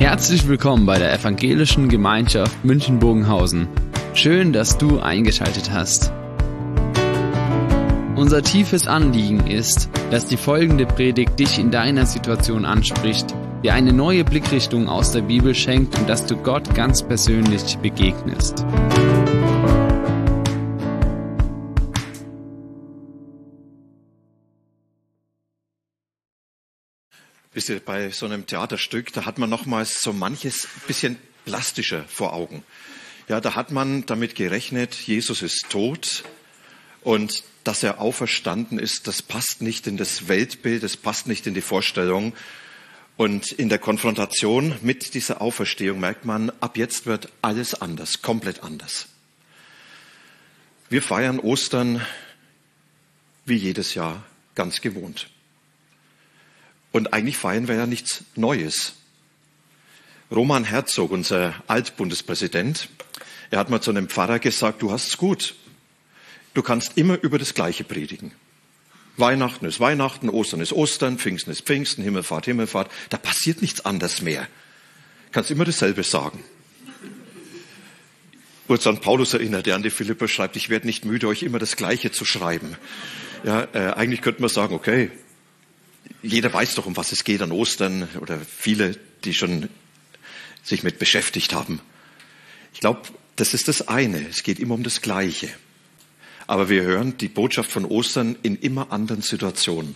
Herzlich willkommen bei der Evangelischen Gemeinschaft München-Bogenhausen. Schön, dass du eingeschaltet hast. Unser tiefes Anliegen ist, dass die folgende Predigt dich in deiner Situation anspricht, dir eine neue Blickrichtung aus der Bibel schenkt und dass du Gott ganz persönlich begegnest. Wisst ihr, bei so einem Theaterstück, da hat man nochmals so manches bisschen plastischer vor Augen. Ja, da hat man damit gerechnet, Jesus ist tot und dass er auferstanden ist, das passt nicht in das Weltbild, das passt nicht in die Vorstellung. Und in der Konfrontation mit dieser Auferstehung merkt man, ab jetzt wird alles anders, komplett anders. Wir feiern Ostern wie jedes Jahr ganz gewohnt. Und eigentlich feiern wir ja nichts Neues. Roman Herzog, unser Altbundespräsident, er hat mal zu einem Pfarrer gesagt, du hast's gut. Du kannst immer über das Gleiche predigen. Weihnachten ist Weihnachten, Ostern ist Ostern, Pfingsten ist Pfingsten, Himmelfahrt, Himmelfahrt. Da passiert nichts anderes mehr. Du kannst immer dasselbe sagen. Und St. Paulus erinnert, der an die Philipper schreibt, ich werde nicht müde, euch immer das Gleiche zu schreiben. Ja, eigentlich könnte man sagen, okay, jeder weiß doch, um was es geht an Ostern oder viele, die schon sich mit beschäftigt haben. Ich glaube, das ist das eine. Es geht immer um das Gleiche. Aber wir hören die Botschaft von Ostern in immer anderen Situationen.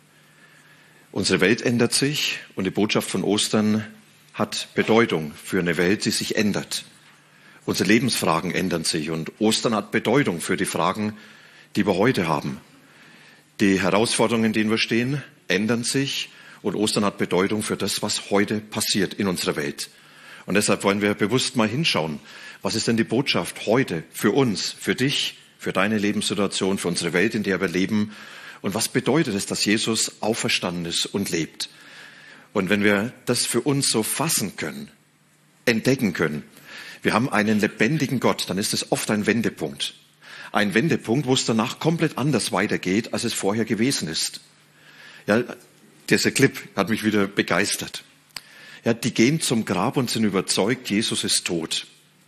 Unsere Welt ändert sich und die Botschaft von Ostern hat Bedeutung für eine Welt, die sich ändert. Unsere Lebensfragen ändern sich und Ostern hat Bedeutung für die Fragen, die wir heute haben. Die Herausforderungen, in denen wir stehen, ändern sich und Ostern hat Bedeutung für das, was heute passiert in unserer Welt. Und deshalb wollen wir bewusst mal hinschauen, was ist denn die Botschaft heute für uns, für dich, für deine Lebenssituation, für unsere Welt, in der wir leben und was bedeutet es, dass Jesus auferstanden ist und lebt. Und wenn wir das für uns so fassen können, entdecken können, wir haben einen lebendigen Gott, dann ist es oft ein Wendepunkt. Ein Wendepunkt, wo es danach komplett anders weitergeht, als es vorher gewesen ist. Ja, dieser Clip hat mich wieder begeistert. Ja, die gehen zum Grab und sind überzeugt, Jesus ist tot.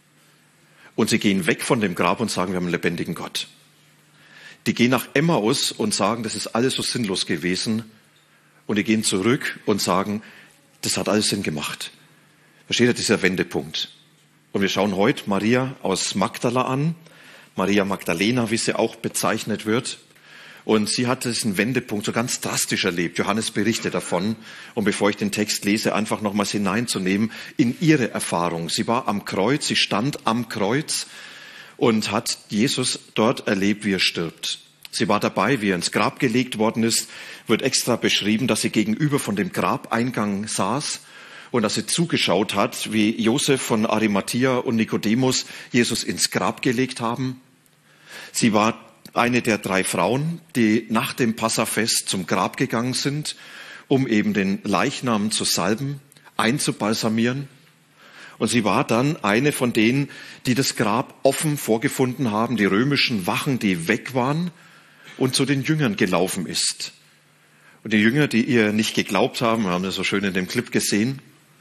Und sie gehen weg von dem Grab und sagen, wir haben einen lebendigen Gott. Die gehen nach Emmaus und sagen, das ist alles so sinnlos gewesen. Und die gehen zurück und sagen, das hat alles Sinn gemacht. Versteht ihr, dieser Wendepunkt? Und wir schauen heute Maria aus Magdala an. Maria Magdalena, wie sie auch bezeichnet wird. Und sie hat diesen Wendepunkt so ganz drastisch erlebt. Johannes berichtet davon. Und bevor ich den Text lese, einfach nochmals hineinzunehmen in ihre Erfahrung. Sie war am Kreuz, sie stand am Kreuz und hat Jesus dort erlebt, wie er stirbt. Sie war dabei, wie er ins Grab gelegt worden ist. Wird extra beschrieben, dass sie gegenüber von dem Grabeingang saß und dass sie zugeschaut hat, wie Josef von Arimathea und Nikodemus Jesus ins Grab gelegt haben. Sie war eine der 3 Frauen, die nach dem Passafest zum Grab gegangen sind, um eben den Leichnam zu salben, einzubalsamieren. Und sie war dann eine von denen, die das Grab offen vorgefunden haben, die römischen Wachen, die weg waren und zu den Jüngern gelaufen ist. Und die Jünger, die ihr nicht geglaubt haben, wir haben das so schön in dem Clip gesehen.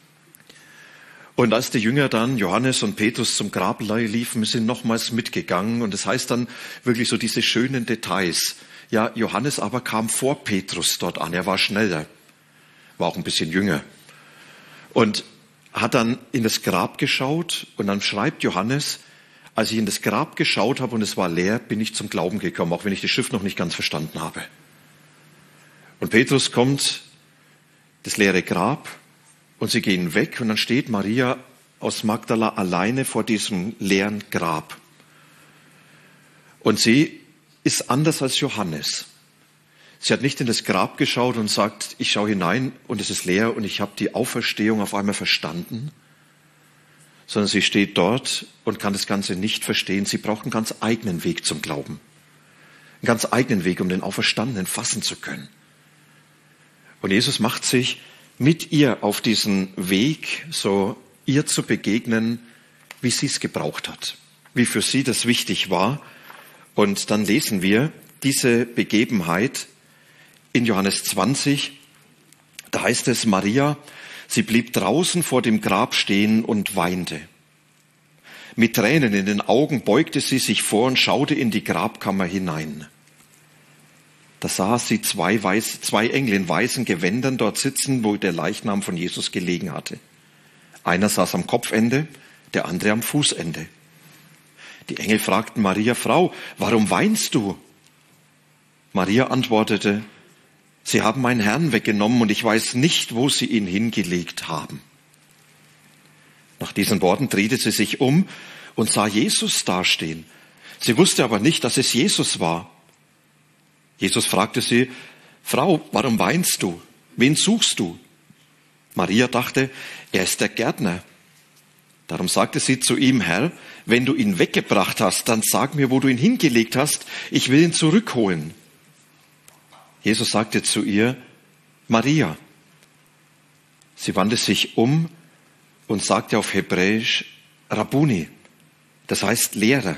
Und als die Jünger dann, Johannes und Petrus, zum Grab liefen, sind nochmals mitgegangen. Und das heißt dann wirklich so diese schönen Details. Ja, Johannes aber kam vor Petrus dort an. Er war schneller, war auch ein bisschen jünger. Und hat dann in das Grab geschaut. Und dann schreibt Johannes, als ich in das Grab geschaut habe und es war leer, bin ich zum Glauben gekommen, auch wenn ich die Schrift noch nicht ganz verstanden habe. Und Petrus kommt, das leere Grab, und sie gehen weg und dann steht Maria aus Magdala alleine vor diesem leeren Grab. Und sie ist anders als Johannes. Sie hat nicht in das Grab geschaut und sagt, ich schaue hinein und es ist leer und ich habe die Auferstehung auf einmal verstanden, sondern sie steht dort und kann das Ganze nicht verstehen. Sie braucht einen ganz eigenen Weg zum Glauben. Einen ganz eigenen Weg, um den Auferstandenen fassen zu können. Und Jesus macht sich mit ihr auf diesen Weg, so ihr zu begegnen, wie sie es gebraucht hat, wie für sie das wichtig war. Und dann lesen wir diese Begebenheit in Johannes 20. Da heißt es, Maria Sie blieb draußen vor dem Grab stehen und weinte. Mit Tränen in den Augen beugte sie sich vor und schaute in die Grabkammer hinein. Da sah sie zwei Engel in weißen Gewändern dort sitzen, wo der Leichnam von Jesus gelegen hatte. Einer saß am Kopfende, der andere am Fußende. Die Engel fragten Maria: Frau, warum weinst du? Maria antwortete: Sie haben meinen Herrn weggenommen und ich weiß nicht, wo sie ihn hingelegt haben. Nach diesen Worten drehte sie sich um und sah Jesus dastehen. Sie wusste aber nicht, dass es Jesus war. Jesus fragte sie: Frau, warum weinst du? Wen suchst du? Maria dachte, er ist der Gärtner. Darum sagte sie zu ihm: Herr, wenn du ihn weggebracht hast, dann sag mir, wo du ihn hingelegt hast. Ich will ihn zurückholen. Jesus sagte zu ihr: Maria. Sie wandte sich um und sagte auf Hebräisch: Rabbuni, das heißt Lehrer.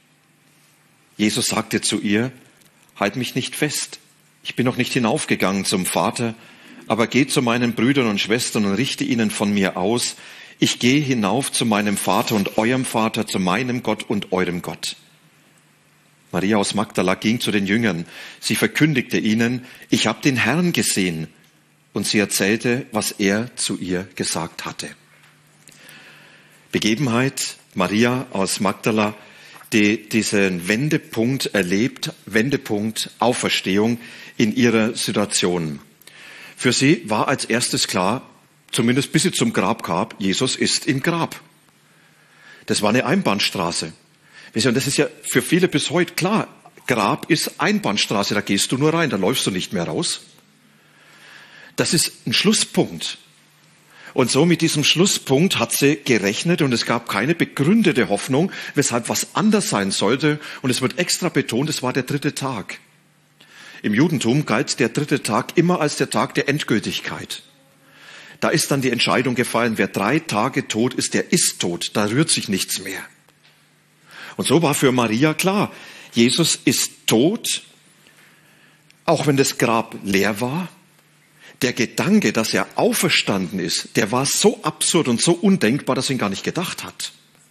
Jesus sagte zu ihr: Halt mich nicht fest. Ich bin noch nicht hinaufgegangen zum Vater, aber geh zu meinen Brüdern und Schwestern und richte ihnen von mir aus. Ich gehe hinauf zu meinem Vater und eurem Vater, zu meinem Gott und eurem Gott. Maria aus Magdala ging zu den Jüngern. Sie verkündigte ihnen: Ich habe den Herrn gesehen. Und sie erzählte, was er zu ihr gesagt hatte. Begebenheit: Maria aus Magdala, die diesen Wendepunkt erlebt, Wendepunkt Auferstehung in ihrer Situation. Für sie war als erstes klar, zumindest bis sie zum Grab kam, Jesus ist im Grab. Das war eine Einbahnstraße. Und das ist ja für viele bis heute klar. Grab ist Einbahnstraße, da gehst du nur rein, da läufst du nicht mehr raus. Das ist ein Schlusspunkt. Und so mit diesem Schlusspunkt hat sie gerechnet und es gab keine begründete Hoffnung, weshalb was anders sein sollte. Und es wird extra betont, es war der 3. Tag. Im Judentum galt der 3. Tag immer als der Tag der Endgültigkeit. Da ist dann die Entscheidung gefallen, wer 3 Tage tot ist, der ist tot, da rührt sich nichts mehr. Und so war für Maria klar, Jesus ist tot, auch wenn das Grab leer war. Der Gedanke, dass er auferstanden ist, der war so absurd und so undenkbar, dass er ihn gar nicht gedacht hat.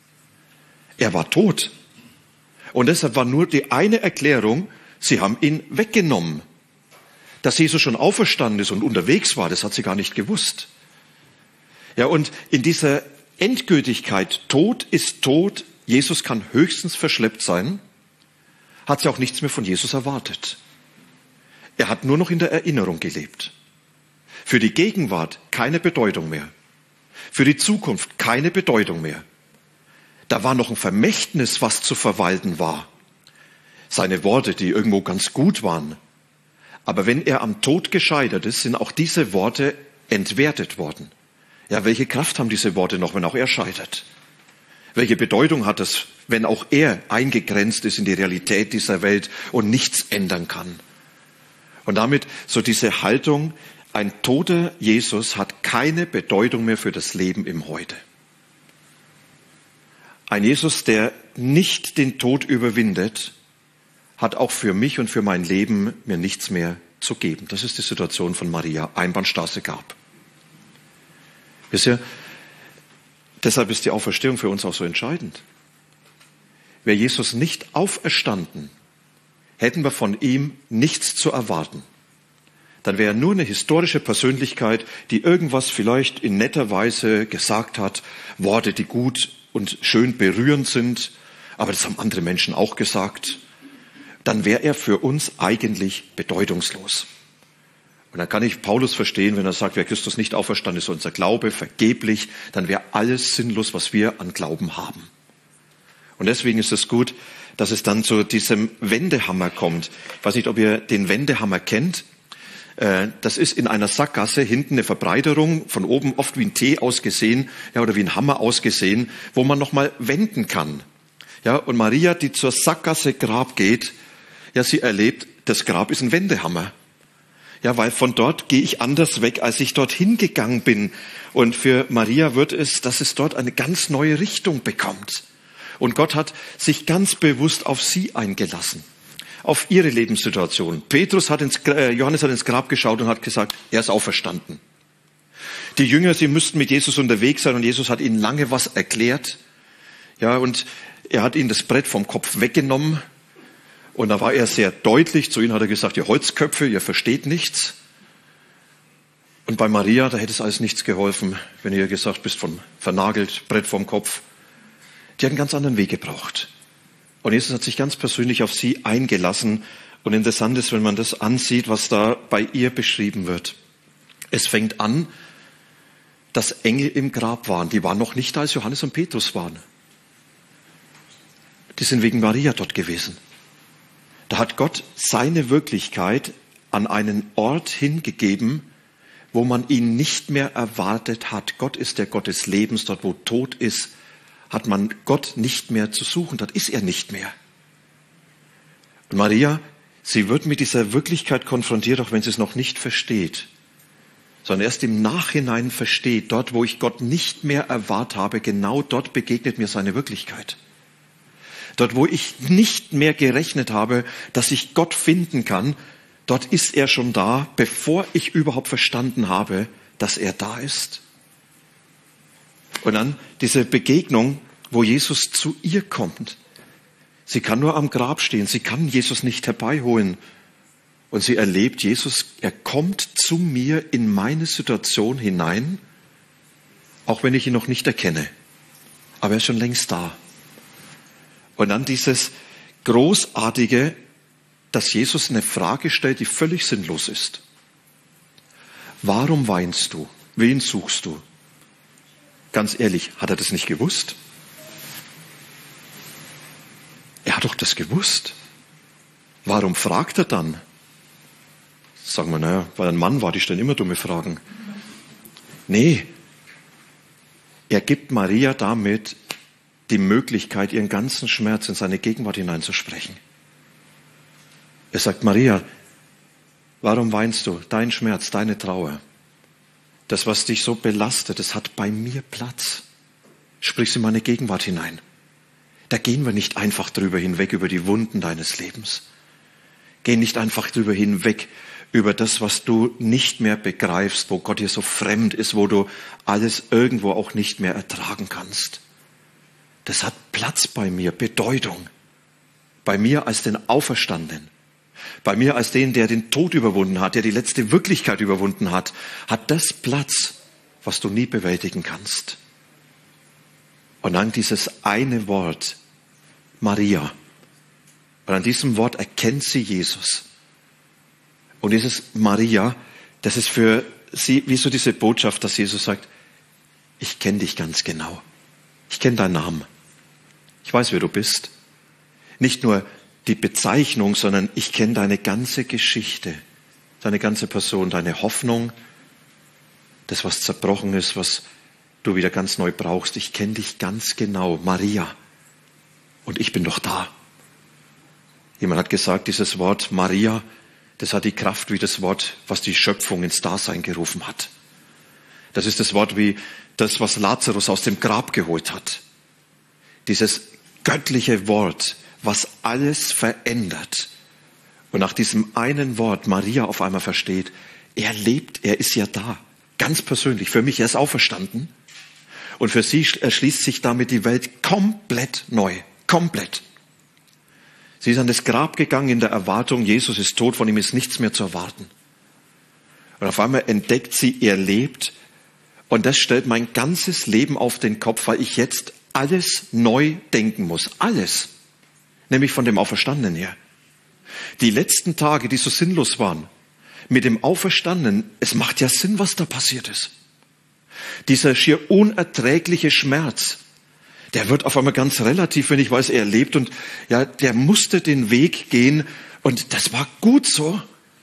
Er war tot. Und deshalb war nur die eine Erklärung, sie haben ihn weggenommen. Dass Jesus schon auferstanden ist und unterwegs war, das hat sie gar nicht gewusst. Ja, und in dieser Endgültigkeit, Tod ist tot, Jesus kann höchstens verschleppt sein, hat sie auch nichts mehr von Jesus erwartet. Er hat nur noch in der Erinnerung gelebt. Für die Gegenwart keine Bedeutung mehr. Für die Zukunft keine Bedeutung mehr. Da war noch ein Vermächtnis, was zu verwalten war. Seine Worte, die irgendwo ganz gut waren. Aber wenn er am Tod gescheitert ist, sind auch diese Worte entwertet worden. Ja, welche Kraft haben diese Worte noch, wenn auch er scheitert? Welche Bedeutung hat es, wenn auch er eingegrenzt ist in die Realität dieser Welt und nichts ändern kann? Und damit so diese Haltung, ein toter Jesus hat keine Bedeutung mehr für das Leben im Heute. Ein Jesus, der nicht den Tod überwindet, hat auch für mich und für mein Leben mir nichts mehr zu geben. Das ist die Situation von Maria, Einbahnstraße Grab. Wisst ihr, deshalb ist die Auferstehung für uns auch so entscheidend. Wäre Jesus nicht auferstanden, hätten wir von ihm nichts zu erwarten. Dann wäre er nur eine historische Persönlichkeit, die irgendwas vielleicht in netter Weise gesagt hat, Worte, die gut und schön berührend sind, aber das haben andere Menschen auch gesagt. Dann wäre er für uns eigentlich bedeutungslos. Und dann kann ich Paulus verstehen, wenn er sagt, wer Christus nicht auferstanden ist, unser Glaube vergeblich, dann wäre alles sinnlos, was wir an Glauben haben. Und deswegen ist es gut, dass es dann zu diesem Wendehammer kommt. Ich weiß nicht, ob ihr den Wendehammer kennt. Das ist in einer Sackgasse hinten eine Verbreiterung, von oben oft wie ein T ausgesehen, ja, oder wie ein Hammer ausgesehen, wo man nochmal wenden kann. Ja, und Maria, die zur Sackgasse Grab geht, ja, sie erlebt, das Grab ist ein Wendehammer. Ja, weil von dort gehe ich anders weg, als ich dorthin gegangen bin. Und für Maria wird es, dass es dort eine ganz neue Richtung bekommt. Und Gott hat sich ganz bewusst auf sie eingelassen, auf ihre Lebenssituation. Johannes hat ins Grab geschaut und hat gesagt, er ist auferstanden. Die Jünger, sie müssten mit Jesus unterwegs sein und Jesus hat ihnen lange was erklärt. Ja, und er hat ihnen das Brett vom Kopf weggenommen und da war er sehr deutlich. Zu ihnen hat er gesagt, ihr Holzköpfe, ihr versteht nichts. Und bei Maria, da hätte es alles nichts geholfen, wenn ihr gesagt, bist von vernagelt, Brett vom Kopf. Die hat einen ganz anderen Weg gebraucht. Und Jesus hat sich ganz persönlich auf sie eingelassen. Und interessant ist, wenn man das ansieht, was da bei ihr beschrieben wird. Es fängt an, dass Engel im Grab waren. Die waren noch nicht da, als Johannes und Petrus waren. Die sind wegen Maria dort gewesen. Da hat Gott seine Wirklichkeit an einen Ort hingegeben, wo man ihn nicht mehr erwartet hat. Gott ist der Gott des Lebens. Dort, wo Tod ist, hat man Gott nicht mehr zu suchen. Dort ist er nicht mehr. Und Maria, sie wird mit dieser Wirklichkeit konfrontiert, auch wenn sie es noch nicht versteht, sondern erst im Nachhinein versteht, dort, wo ich Gott nicht mehr erwartet habe, genau dort begegnet mir seine Wirklichkeit. Dort, wo ich nicht mehr gerechnet habe, dass ich Gott finden kann, dort ist er schon da, bevor ich überhaupt verstanden habe, dass er da ist. Und dann diese Begegnung, wo Jesus zu ihr kommt. Sie kann nur am Grab stehen, sie kann Jesus nicht herbeiholen. Und sie erlebt Jesus, er kommt zu mir in meine Situation hinein, auch wenn ich ihn noch nicht erkenne. Aber er ist schon längst da. Und dann dieses Großartige, dass Jesus eine Frage stellt, die völlig sinnlos ist. Warum weinst du? Wen suchst du? Ganz ehrlich, hat er das nicht gewusst? Er hat doch das gewusst. Warum fragt er dann? Sagen wir, naja, weil er ein Mann war, die stellen immer dumme Fragen. Nee, er gibt Maria damit die Möglichkeit, ihren ganzen Schmerz in seine Gegenwart hineinzusprechen. Er sagt, Maria, warum weinst du? Dein Schmerz, deine Trauer, das, was dich so belastet, das hat bei mir Platz. Sprich es in meine Gegenwart hinein. Da gehen wir nicht einfach drüber hinweg, über die Wunden deines Lebens. Geh nicht einfach drüber hinweg, über das, was du nicht mehr begreifst, wo Gott dir so fremd ist, wo du alles irgendwo auch nicht mehr ertragen kannst. Das hat Platz bei mir, Bedeutung. Bei mir als den Auferstandenen. Bei mir als den, der den Tod überwunden hat, der die letzte Wirklichkeit überwunden hat, hat das Platz, was du nie bewältigen kannst. Und dann dieses eine Wort, Maria. Und an diesem Wort erkennt sie Jesus. Und dieses Maria, das ist für sie wie so diese Botschaft, dass Jesus sagt, ich kenne dich ganz genau. Ich kenne deinen Namen. Ich weiß, wer du bist. Nicht nur die Bezeichnung, sondern ich kenne deine ganze Geschichte, deine ganze Person, deine Hoffnung, das, was zerbrochen ist, was du wieder ganz neu brauchst. Ich kenne dich ganz genau, Maria. Und ich bin doch da. Jemand hat gesagt, dieses Wort Maria, das hat die Kraft wie das Wort, was die Schöpfung ins Dasein gerufen hat. Das ist das Wort wie das, was Lazarus aus dem Grab geholt hat. Dieses göttliche Wort, was alles verändert. Und nach diesem einen Wort Maria auf einmal versteht, er lebt, er ist ja da. Ganz persönlich, für mich, er ist auferstanden. Und für sie erschließt sich damit die Welt komplett neu. Komplett. Sie ist an das Grab gegangen in der Erwartung, Jesus ist tot, von ihm ist nichts mehr zu erwarten. Und auf einmal entdeckt sie, er lebt. Und das stellt mein ganzes Leben auf den Kopf, weil ich jetzt alles neu denken muss. Alles. Nämlich von dem Auferstandenen her. Die letzten Tage, die so sinnlos waren, mit dem Auferstandenen, es macht ja Sinn, was da passiert ist. Dieser schier unerträgliche Schmerz, der wird auf einmal ganz relativ, wenn ich weiß, er lebt und ja, der musste den Weg gehen und das war gut so.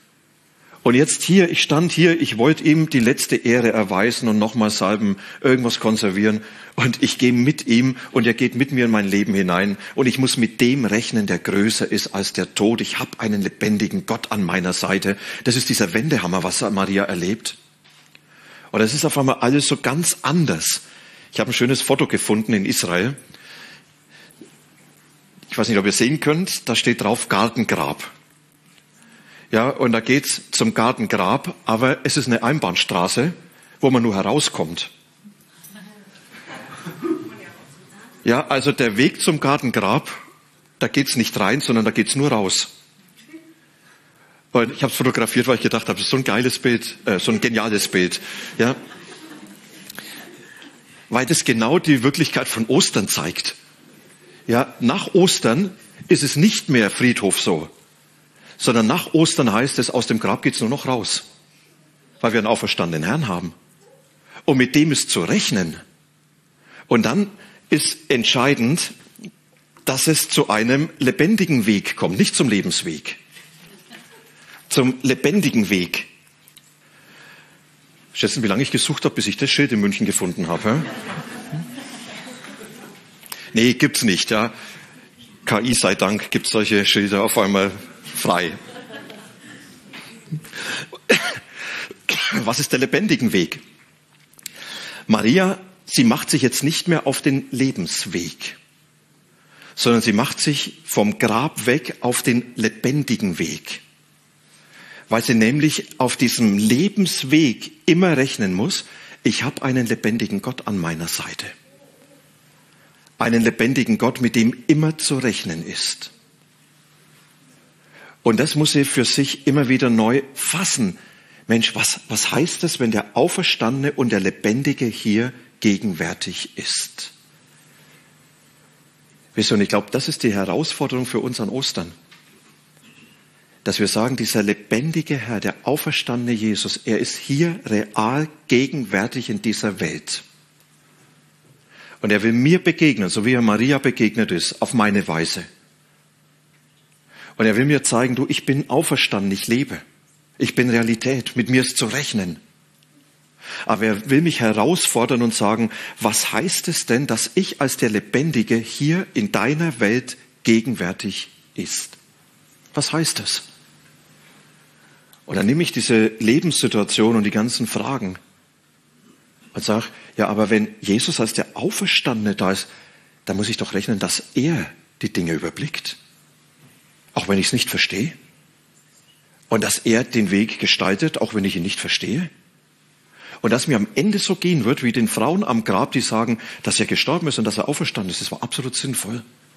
Und jetzt hier, ich stand hier, ich wollte ihm die letzte Ehre erweisen und nochmal salben, irgendwas konservieren und ich gehe mit ihm und er geht mit mir in mein Leben hinein und ich muss mit dem rechnen, der größer ist als der Tod. Ich habe einen lebendigen Gott an meiner Seite. Das ist dieser Wendehammer, was Maria erlebt. Und das ist auf einmal alles so ganz anders. Ich habe ein schönes Foto gefunden in Israel. Ich weiß nicht, ob ihr sehen könnt, da steht drauf Gartengrab. Ja, und da geht's zum Gartengrab, aber es ist eine Einbahnstraße, wo man nur herauskommt. Ja, also der Weg zum Gartengrab, da geht's nicht rein, sondern da geht's nur raus. Und ich habe es fotografiert, weil ich gedacht habe, das ist so ein geiles Bild, so ein geniales Bild. Ja, weil das genau die Wirklichkeit von Ostern zeigt. Ja, nach Ostern ist es nicht mehr Friedhof so, sondern nach Ostern heißt es, aus dem Grab geht's nur noch raus, weil wir einen auferstandenen Herrn haben. Und mit dem ist zu rechnen. Und dann ist entscheidend, dass es zu einem lebendigen Weg kommt, nicht zum Lebensweg, zum lebendigen Weg. Schätzen, wie lange ich gesucht habe, bis ich das Schild in München gefunden habe. Nee, gibt's nicht. Ja. KI sei Dank gibt's solche Schilder auf einmal frei. Was ist der lebendige Weg? Maria, sie macht sich jetzt nicht mehr auf den Lebensweg, sondern sie macht sich vom Grab weg auf den lebendigen Weg. Weil sie nämlich auf diesem Lebensweg immer rechnen muss, ich habe einen lebendigen Gott an meiner Seite. Einen lebendigen Gott, mit dem immer zu rechnen ist. Und das muss sie für sich immer wieder neu fassen. Mensch, was heißt es, wenn der Auferstandene und der Lebendige hier gegenwärtig ist? Wisst ihr, und ich glaube, das ist die Herausforderung für uns an Ostern. Dass wir sagen, dieser lebendige Herr, der auferstandene Jesus, er ist hier real gegenwärtig in dieser Welt. Und er will mir begegnen, so wie er Maria begegnet ist, auf meine Weise. Und er will mir zeigen, du, ich bin auferstanden, ich lebe. Ich bin Realität, mit mir ist zu rechnen. Aber er will mich herausfordern und sagen, was heißt es denn, dass ich als der Lebendige hier in deiner Welt gegenwärtig ist? Was heißt es? Und dann nehme ich diese Lebenssituation und die ganzen Fragen und sage, ja, aber wenn Jesus als der Auferstandene da ist, dann muss ich doch rechnen, dass er die Dinge überblickt. Auch wenn ich es nicht verstehe. Und dass er den Weg gestaltet, auch wenn ich ihn nicht verstehe. Und dass mir am Ende so gehen wird, wie den Frauen am Grab, die sagen, dass er gestorben ist und dass er auferstanden ist. Das war absolut sinnvoll.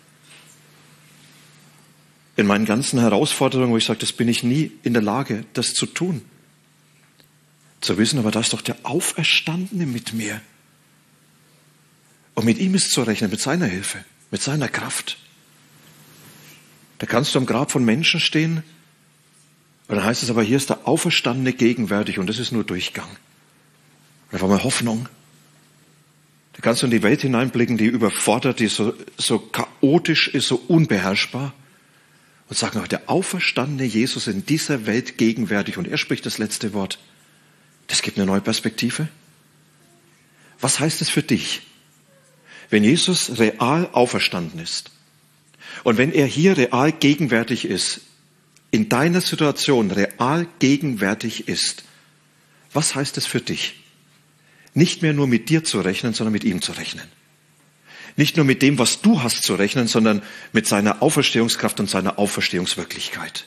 In meinen ganzen Herausforderungen, wo ich sage, das bin ich nie in der Lage, das zu tun. Zu wissen, aber da ist doch der Auferstandene mit mir. Und mit ihm ist zu rechnen, mit seiner Hilfe, mit seiner Kraft. Da kannst du am Grab von Menschen stehen, und dann heißt es aber, hier ist der Auferstandene gegenwärtig und das ist nur Durchgang. Und da war mal Hoffnung. Da kannst du in die Welt hineinblicken, die überfordert, die so chaotisch ist, so unbeherrschbar. Und sagen, der auferstandene Jesus in dieser Welt gegenwärtig und er spricht das letzte Wort. Das gibt eine neue Perspektive. Was heißt es für dich, wenn Jesus real auferstanden ist und wenn er hier real gegenwärtig ist, in deiner Situation real gegenwärtig ist? Was heißt es für dich? Nicht mehr nur mit dir zu rechnen, sondern mit ihm zu rechnen. Nicht nur mit dem, was du hast, zu rechnen, sondern mit seiner Auferstehungskraft und seiner Auferstehungswirklichkeit.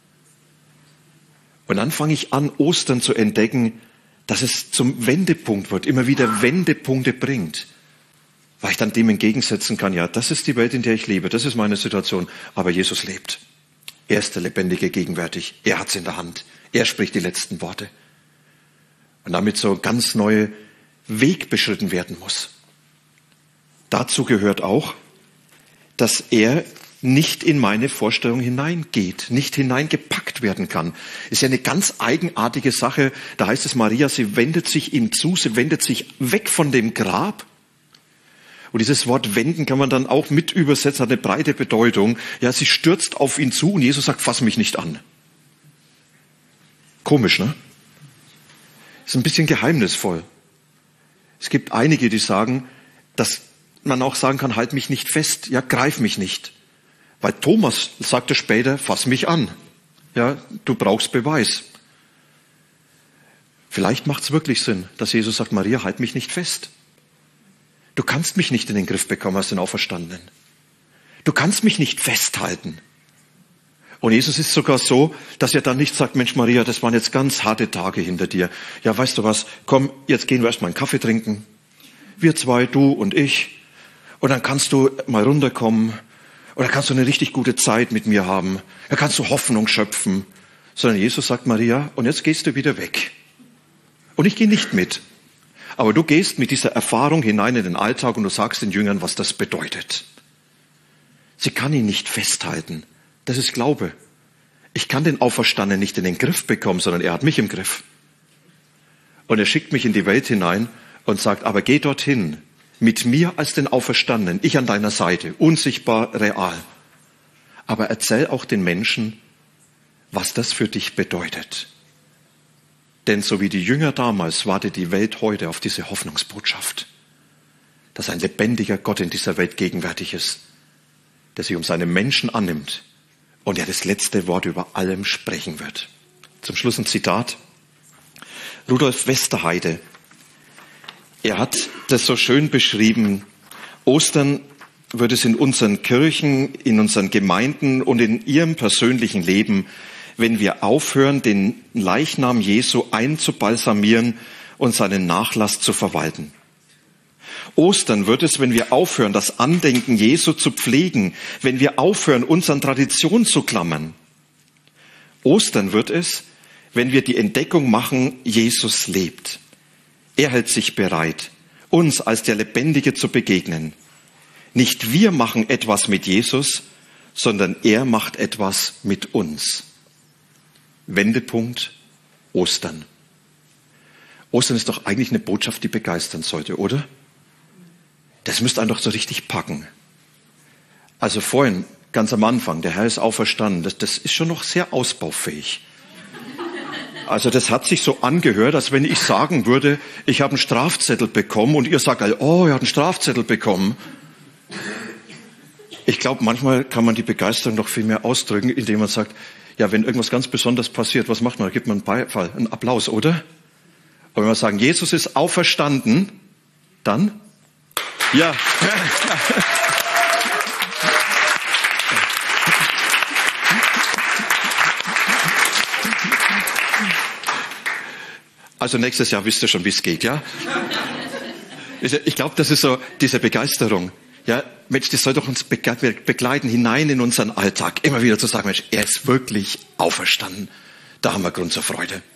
Und dann fange ich an, Ostern zu entdecken, dass es zum Wendepunkt wird, immer wieder Wendepunkte bringt. Weil ich dann dem entgegensetzen kann, ja, das ist die Welt, in der ich lebe, das ist meine Situation, aber Jesus lebt. Er ist der Lebendige gegenwärtig, er hat es in der Hand, er spricht die letzten Worte. Und damit so ein ganz neuer Weg beschritten werden muss. Dazu gehört auch, dass er nicht in meine Vorstellung hineingeht, nicht hineingepackt werden kann. Ist ja eine ganz eigenartige Sache. Da heißt es, Maria, sie wendet sich ihm zu, sie wendet sich weg von dem Grab. Und dieses Wort wenden kann man dann auch mit übersetzen, hat eine breite Bedeutung. Ja, sie stürzt auf ihn zu und Jesus sagt, fass mich nicht an. Komisch, ne? Ist ein bisschen geheimnisvoll. Es gibt einige, die sagen, dass man auch sagen kann, halt mich nicht fest, ja, greif mich nicht. Weil Thomas sagte später, fass mich an. Ja, du brauchst Beweis. Vielleicht macht es wirklich Sinn, dass Jesus sagt, Maria, halt mich nicht fest. Du kannst mich nicht in den Griff bekommen als den Auferstandenen. Du kannst mich nicht festhalten. Und Jesus ist sogar so, dass er dann nicht sagt, Mensch Maria, das waren jetzt ganz harte Tage hinter dir. Ja, weißt du was, komm, jetzt gehen wir erstmal einen Kaffee trinken. Wir zwei, du und ich. Und dann kannst du mal runterkommen. Oder kannst du eine richtig gute Zeit mit mir haben. Da kannst du Hoffnung schöpfen. Sondern Jesus sagt, Maria, und jetzt gehst du wieder weg. Und ich gehe nicht mit. Aber du gehst mit dieser Erfahrung hinein in den Alltag und du sagst den Jüngern, was das bedeutet. Sie kann ihn nicht festhalten. Das ist Glaube. Ich kann den Auferstandenen nicht in den Griff bekommen, sondern er hat mich im Griff. Und er schickt mich in die Welt hinein und sagt, aber geh dorthin, mit mir als den Auferstandenen, ich an deiner Seite, unsichtbar, real. Aber erzähl auch den Menschen, was das für dich bedeutet. Denn so wie die Jünger damals, wartet die Welt heute auf diese Hoffnungsbotschaft, dass ein lebendiger Gott in dieser Welt gegenwärtig ist, der sich um seine Menschen annimmt und der das letzte Wort über allem sprechen wird. Zum Schluss ein Zitat. Rudolf Westerheide, er hat das so schön beschrieben. Ostern wird es in unseren Kirchen, in unseren Gemeinden und in ihrem persönlichen Leben, wenn wir aufhören, den Leichnam Jesu einzubalsamieren und seinen Nachlass zu verwalten. Ostern wird es, wenn wir aufhören, das Andenken Jesu zu pflegen, wenn wir aufhören, uns an Tradition zu klammern. Ostern wird es, wenn wir die Entdeckung machen, Jesus lebt. Er hält sich bereit, uns als der Lebendige zu begegnen. Nicht wir machen etwas mit Jesus, sondern er macht etwas mit uns. Wendepunkt, Ostern. Ostern ist doch eigentlich eine Botschaft, die begeistern sollte, oder? Das müsste einen doch so richtig packen. Also vorhin, ganz am Anfang, der Herr ist auferstanden, das ist schon noch sehr ausbaufähig. Also das hat sich so angehört, als wenn ich sagen würde, ich habe einen Strafzettel bekommen und ihr sagt, oh, er hat einen Strafzettel bekommen. Ich glaube, manchmal kann man die Begeisterung noch viel mehr ausdrücken, indem man sagt, ja, wenn irgendwas ganz Besonderes passiert, was macht man? Da gibt man einen Beifall, einen Applaus, oder? Und wenn wir sagen, Jesus ist auferstanden, dann? Ja. Also nächstes Jahr wisst ihr schon, wie es geht, ja? Ich glaube, das ist so diese Begeisterung. Ja, Mensch, das soll doch uns begleiten hinein in unseren Alltag. Immer wieder zu sagen, Mensch, er ist wirklich auferstanden. Da haben wir Grund zur Freude.